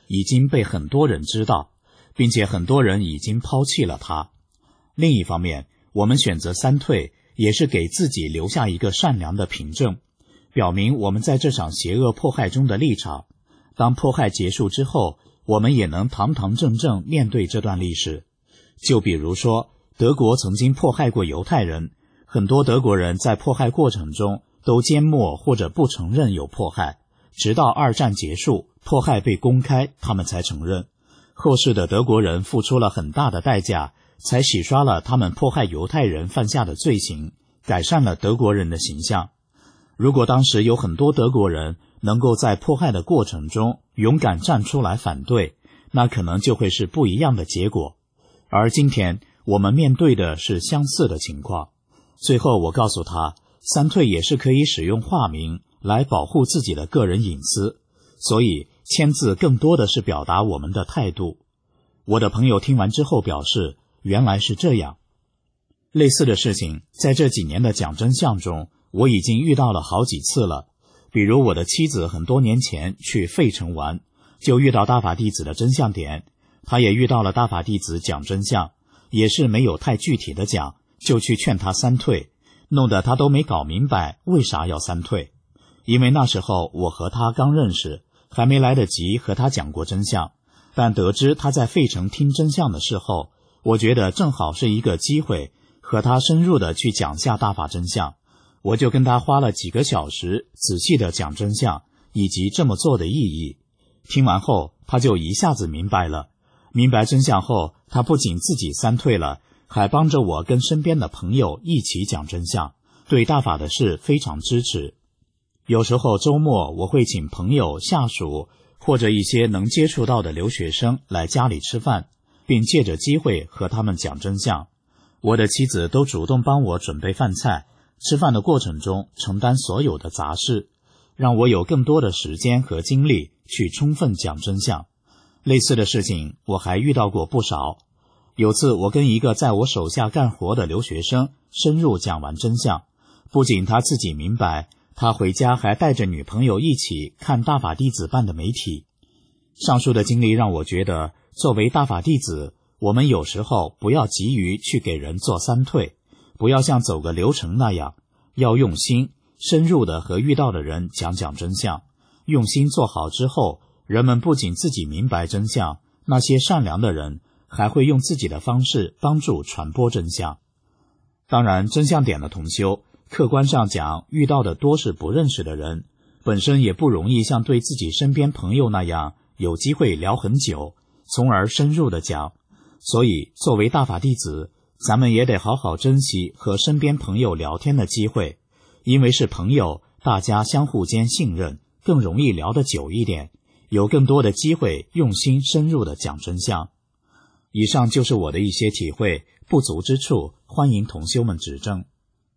已经被很多人知道，并且很多人已经抛弃了它。另一方面，我们选择三退，也是给自己留下一个善良的凭证，表明我们在这场邪恶迫害中的立场。当迫害结束之后，我们也能堂堂正正面对这段历史。就比如说，德国曾经迫害过犹太人，很多德国人在迫害过程中都缄默或者不承认有迫害，直到二战结束，迫害被公开，他们才承认。后世的德国人付出了很大的代价，才洗刷了他们迫害犹太人犯下的罪行，改善了德国人的形象。如果当时有很多德国人能够在迫害的过程中勇敢站出来反对，那可能就会是不一样的结果。而今天我们面对的是相似的情况。最后我告诉他，三退也是可以使用化名来保护自己的个人隐私，所以签字更多的是表达我们的态度。我的朋友听完之后表示，原来是这样。类似的事情在这几年的讲真相中我已经遇到了好几次了。比如我的妻子很多年前去费城玩，就遇到大法弟子的真相点，他也遇到了大法弟子讲真相，也是没有太具体的讲，就去劝他三退，弄得他都没搞明白为啥要三退。因为那时候我和他刚认识，还没来得及和他讲过真相，但得知他在费城听真相的时候，我觉得正好是一个机会，和他深入的去讲下大法真相。我就跟他花了几个小时仔细的讲真相以及这么做的意义。听完后他就一下子明白了，明白真相后，他不仅自己三退了，还帮着我跟身边的朋友一起讲真相，对大法的事非常支持。有时候周末我会请朋友、下属或者一些能接触到的留学生来家里吃饭，并借着机会和他们讲真相。我的妻子都主动帮我准备饭菜，吃饭的过程中承担所有的杂事，让我有更多的时间和精力去充分讲真相。类似的事情我还遇到过不少。有次我跟一个在我手下干活的留学生深入讲完真相，不仅他自己明白，他回家还带着女朋友一起看大法弟子办的媒体。上述的经历让我觉得，作为大法弟子，我们有时候不要急于去给人做三退，不要像走个流程那样，要用心深入的和遇到的人讲讲真相。用心做好之后，人们不仅自己明白真相，那些善良的人还会用自己的方式帮助传播真相。当然，真相点的同修客观上讲遇到的多是不认识的人，本身也不容易像对自己身边朋友那样有机会聊很久，从而深入的讲。所以作为大法弟子，咱们也得好好珍惜和身边朋友聊天的机会，因为是朋友，大家相互间信任，更容易聊得久一点，有更多的机会用心深入的讲真相。以上就是我的一些体会，不足之处欢迎同修们指正。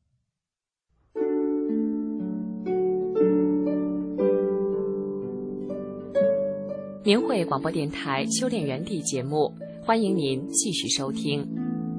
明慧广播电台修炼园地节目，欢迎您继续收听。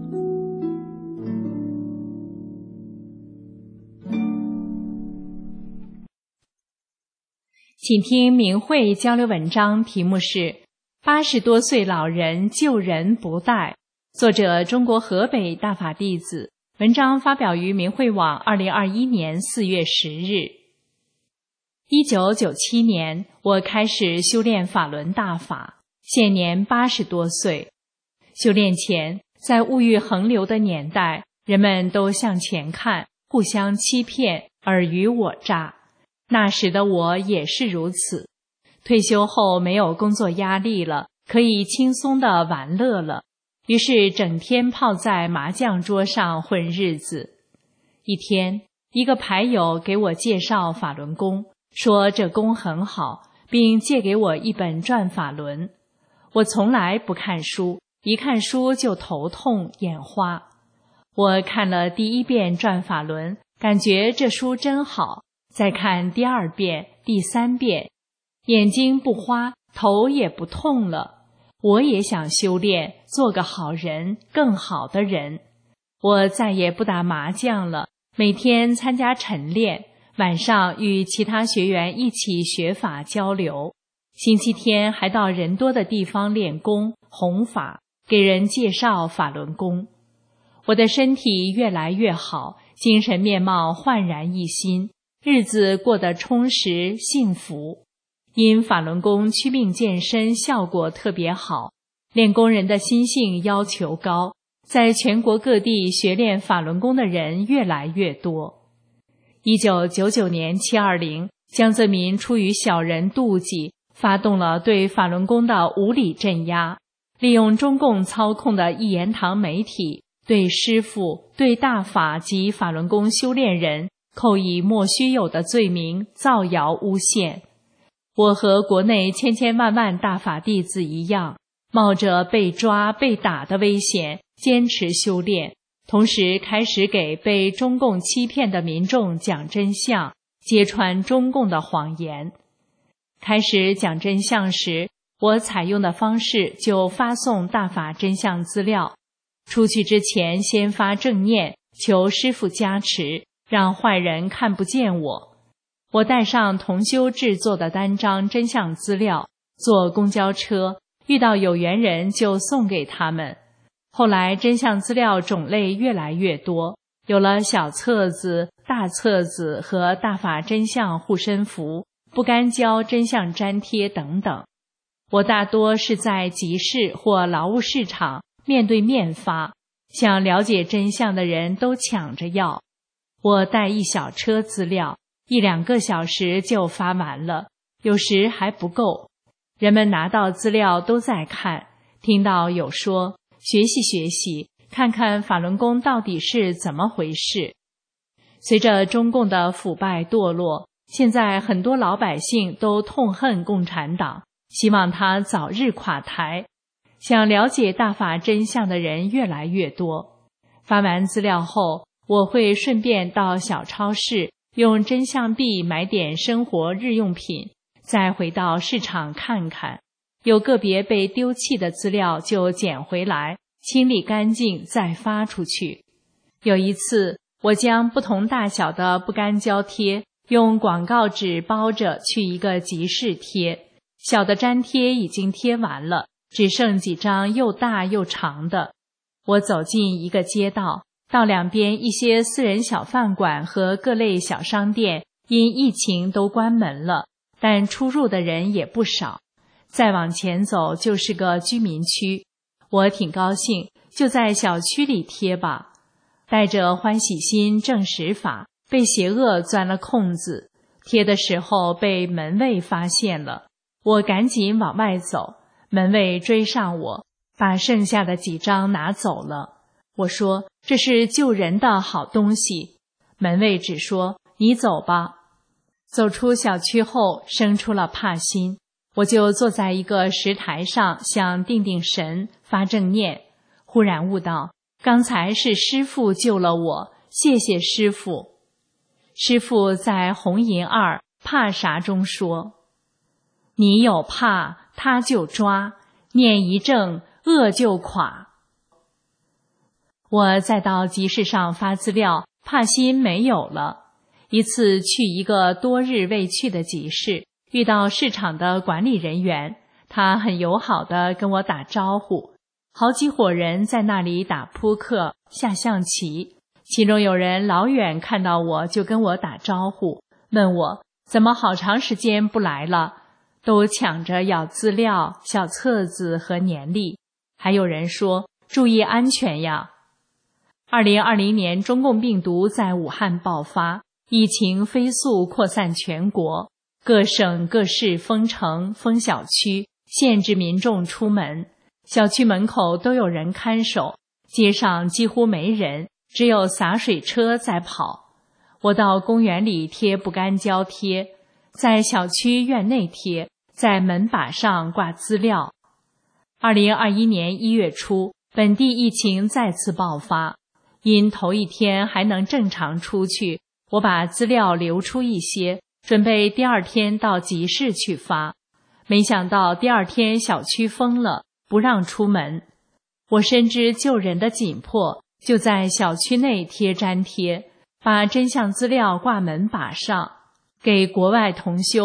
请听明慧交流文章，题目是80多岁老人救人不怠，作者中国河北大法弟子，文章发表于明慧网2021年4月10日。1997年，我开始修炼法轮大法，现年80多岁。修炼前，在物欲横流的年代，人们都向前看，互相欺骗，尔虞我诈。那时的我也是如此。退休后没有工作压力了，可以轻松地玩乐了，于是整天泡在麻将桌上混日子。一天，一个牌友给我介绍法轮功，说这功很好，并借给我一本转法轮。我从来不看书，一看书就头痛眼花。我看了第1遍转法轮，感觉这书真好，再看第2遍、第3遍，眼睛不花，头也不痛了。我也想修炼，做个好人，更好的人。我再也不打麻将了，每天参加晨练，晚上与其他学员一起学法交流。 星期天还到人多的地方练功弘法，给人介绍法轮功。我的身体越来越好，精神面貌焕然一新，日子过得充实幸福。因法轮功祛病健身效果特别好，练功人的心性要求高，在全国各地学练法轮功的人越来越多。1999年720，江泽民出于小人妒忌，发动了对法轮功的无理镇压，利用中共操控的一言堂媒体，对师父、对大法及法轮功修炼人扣以莫须有的罪名，造谣诬陷。我和国内千千万万大法弟子一样，冒着被抓被打的危险，坚持修炼，同时开始给被中共欺骗的民众讲真相，揭穿中共的谎言。开始讲真相时，我采用的方式就发送大法真相资料，出去之前先发正念，求师父加持，让坏人看不见我。我带上同修制作的单张真相资料，坐公交车，遇到有缘人就送给他们。后来真相资料种类越来越多，有了小册子、大册子和大法真相护身符、不干胶真相粘贴等等。我大多是在集市或劳务市场面对面发，想了解真相的人都抢着要。我带一小车资料，1-2个小时就发完了，有时还不够。人们拿到资料都在看，听到有说学习学习，看看法轮功到底是怎么回事。随着中共的腐败堕落，现在很多老百姓都痛恨共产党，希望他早日垮台。想了解大法真相的人越来越多。发完资料后，我会顺便到小超市用真相币买点生活日用品，再回到市场看看，有个别被丢弃的资料就捡回来，清理干净再发出去。有一次，我将不同大小的不干胶贴用广告纸包着去一个集市贴，小的粘贴已经贴完了，只剩几张又大又长的。我走进一个街道，到两边一些私人小饭馆和各类小商店因疫情都关门了，但出入的人也不少。再往前走就是个居民区，我挺高兴，就在小区里贴吧。带着欢喜心证实法，被邪恶钻了空子，贴的时候被门卫发现了，我赶紧往外走，门卫追上我，把剩下的几张拿走了。我说这是救人的好东西，门卫只说你走吧。走出小区后生出了怕心，我就坐在一个石台上想定定神发正念，忽然悟到刚才是师父救了我，谢谢师父。师父在红银2怕啥中说，你有怕他就抓，念一正恶就垮。我再到集市上发资料，怕心没有了。一次去一个多日未去的集市，遇到市场的管理人员，他很友好地跟我打招呼。好几伙人在那里打扑克、下象棋，其中有人老远看到我就跟我打招呼，问我怎么好长时间不来了，都抢着要资料、小册子和年历。还有人说注意安全呀。2020年中共病毒在武汉爆发，疫情飞速扩散全国，各省各市封城、封小区，限制民众出门。小区门口都有人看守，街上几乎没人，只有洒水车在跑。我到公园里贴不干胶贴，在小区院内贴，在门把上挂资料。2021年1月初，本地疫情再次爆发，因头一天还能正常出去，我把资料留出一些，准备第二天到集市去发。没想到第二天小区封了，不让出门。我深知救人的紧迫，就在小区内贴粘贴，把真相资料挂门把上，给国外同修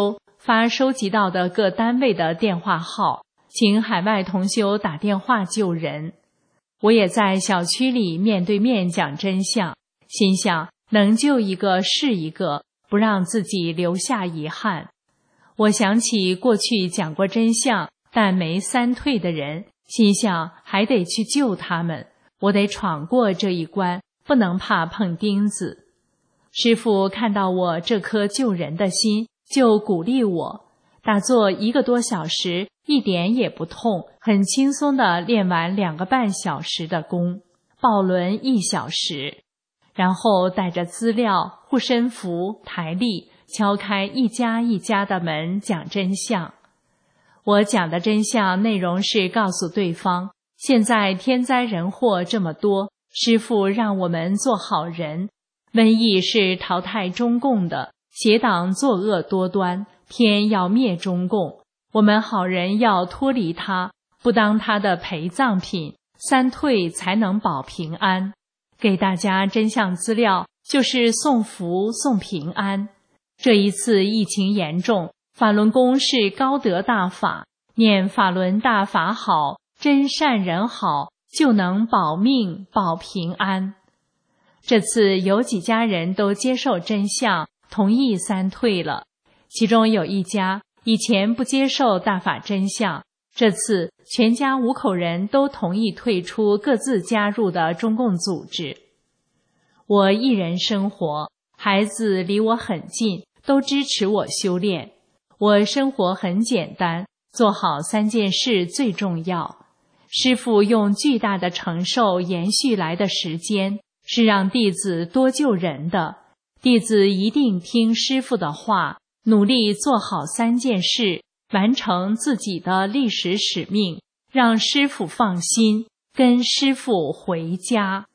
发收集到的各单位的电话号，请海外同修打电话救人。我也在小区里面对面讲真相，心想能救一个是一个，不让自己留下遗憾。我想起过去讲过真相但没三退的人，心想还得去救他们，我得闯过这一关，不能怕碰钉子。师父看到我这颗救人的心，就鼓励我。打坐1个多小时，一点也不痛，很轻松地练完2个半小时的功，抱轮1小时，然后带着资料、护身符、台历，敲开一家一家的门讲真相。我讲的真相内容是告诉对方，现在天灾人祸这么多，师父让我们做好人。瘟疫是淘汰中共的，邪党作恶多端，天要灭中共，我们好人要脱离他，不当他的陪葬品，三退才能保平安。给大家真相资料，就是送福送平安。这一次疫情严重，法轮功是高德大法，念法轮大法好，真善人好，就能保命保平安。这次有几家人都接受真相，同意三退了。其中有一家以前不接受大法真相，这次全家5口人都同意退出各自加入的中共组织。我一人生活，孩子离我很近，都支持我修炼。我生活很简单，做好3件事最重要。师父用巨大的承受延续来的时间，是让弟子多救人的。弟子一定听师父的话，努力做好3件事，完成自己的历史使命，让师父放心，跟师父回家。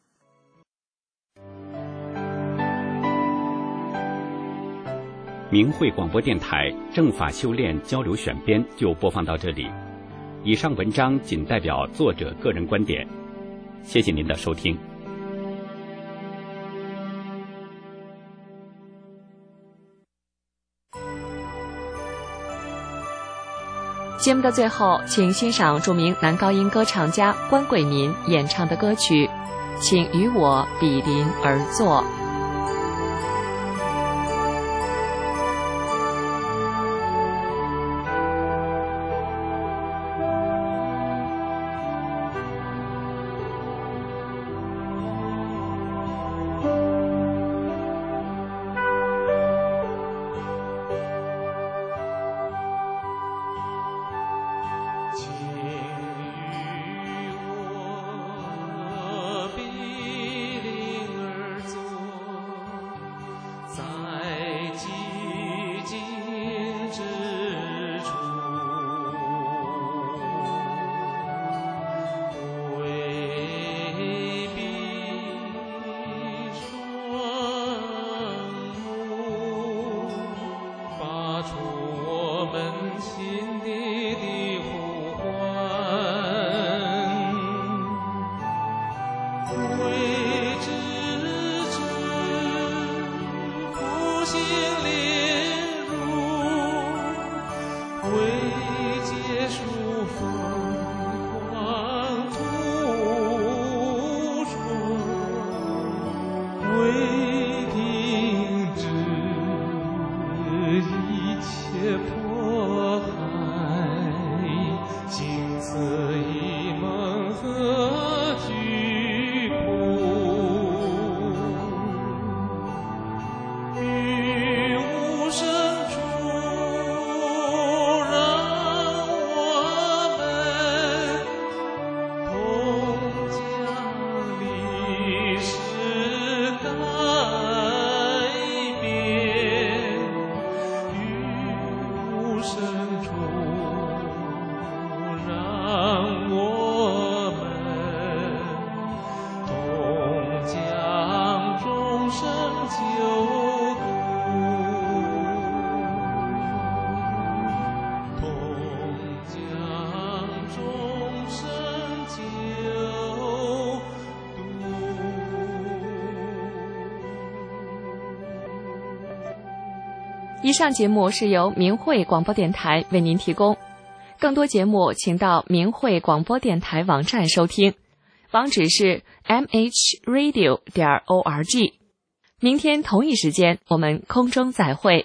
明慧广播电台正法修炼交流选编就播放到这里，以上文章仅代表作者个人观点，谢谢您的收听。 节目的最后，请欣赏著名男高音歌唱家关桂民演唱的歌曲《请与我比邻而坐》。 与我以上节目是由明慧广播电台为您提供，更多节目请到明慧广播电台网站收听，网址是 mhradio.org。明天同一时间我们空中再会。